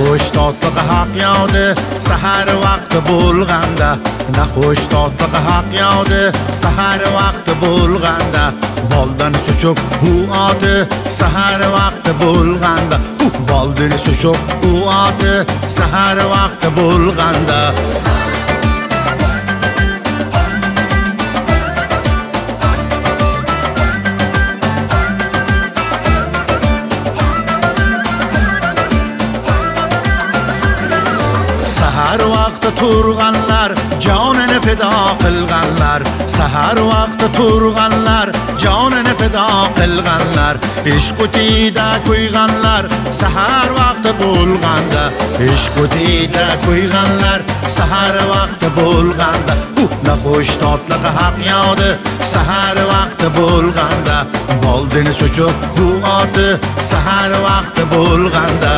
naxush totliq haq yog'di sahar vaqti bo'lganda, naxush totliq haq yog'di sahar vaqti bo'lganda, boldan suchuq u oti sahar vaqti bo'lganda, boldan suchuq u oti sahar vaqti bo'lganda. Sahar vaqti turganlar jonini fido qilganlar, sahar vaqti turganlar jonini fido qilganlar, ishq o'tida qo'yganlar sahar vaqti bo'lganda, ishq o'tida qo'yganlar sahar vaqti bo'lganda, naxush totliq haq yog'di sahar vaqti bo'lganda, boldin suchuq u oti sahar vaqti bo'lganda.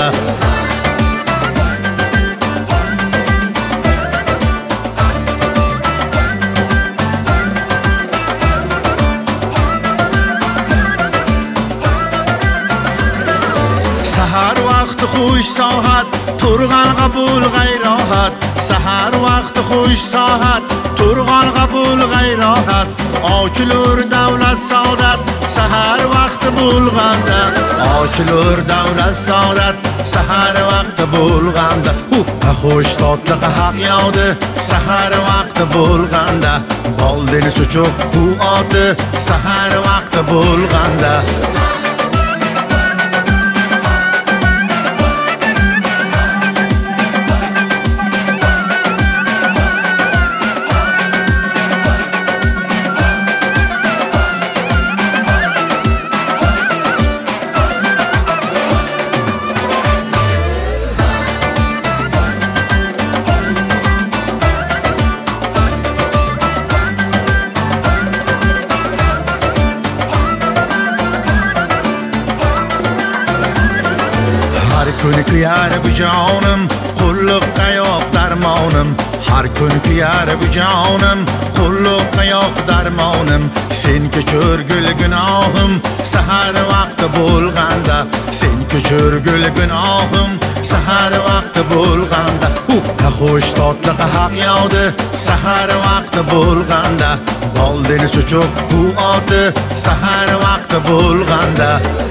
Sahar vaqti xush soat turgan qabul g'ayrohat, sahar vaqti xush soat turgan qabul g'ayrohat, ochilur davlat saodat sahar vaqti bo'lganda, ochilur davlat saodat sahar vaqti bo'lganda, naxush totliq haq yog'di sahar vaqti bo'lganda, boldin suchuq u oti sahar vaqti bo'lganda. Har kun kuyar bu jonim qulluqqa yo'q darmonim, har kun kuyar bu jonim qulluqqa yo'q darmonim, sen kechirgil gunohim sahar vaqti bo'lganda, sen kechirgil gunohim sahar vaqti bo'lganda, naxush totliq haq yog'di sahar vaqti bo'lganda, boldin suchuq u oti sahar vaqti bo'lganda.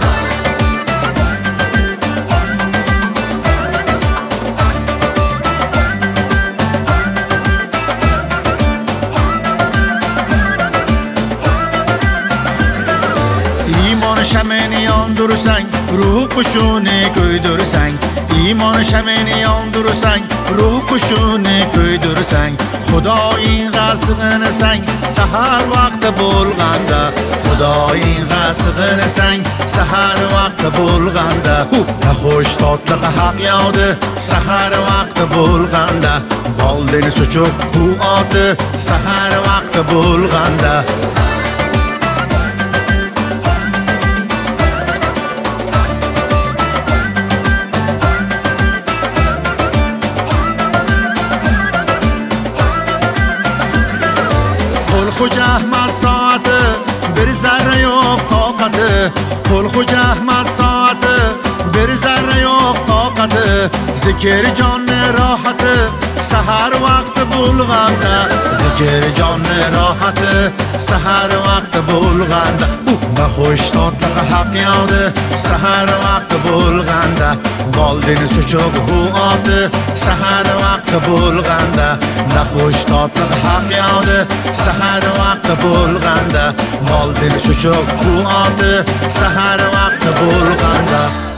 İmon shamini yondursang, ruh qushuni ko'ydursang, iymon shamini yondursang, ruh qushuni ko'ydursang, Xudoing g'asig'insang sahar vaqti bo'lganda, Xudoing g'asig'insang sahar vaqti bo'lganda, naxush totliq haq yog'di sahar vaqti bo'lganda, boldin suchuq u oti sahar vaqti bo'lganda. Xo'ja Ahmad soati bir zarra yo'q toqati, qo'l Xo'ja Ahmad soati bir zarra yo'q toqati, zikr jonni rohati sahar vaqti bo'lganda, zikr jonni rohati sahar vaqti bo'lganda, naxush totliq haq yog'di sahar vaqti bo'lganda, boldin suchuq u oti sahar vaqti bo'lganda, naxush totliq haq yog'di sahar vaqti bo'lganda, boldin suchuq u oti sahar vaqti bo'lganda.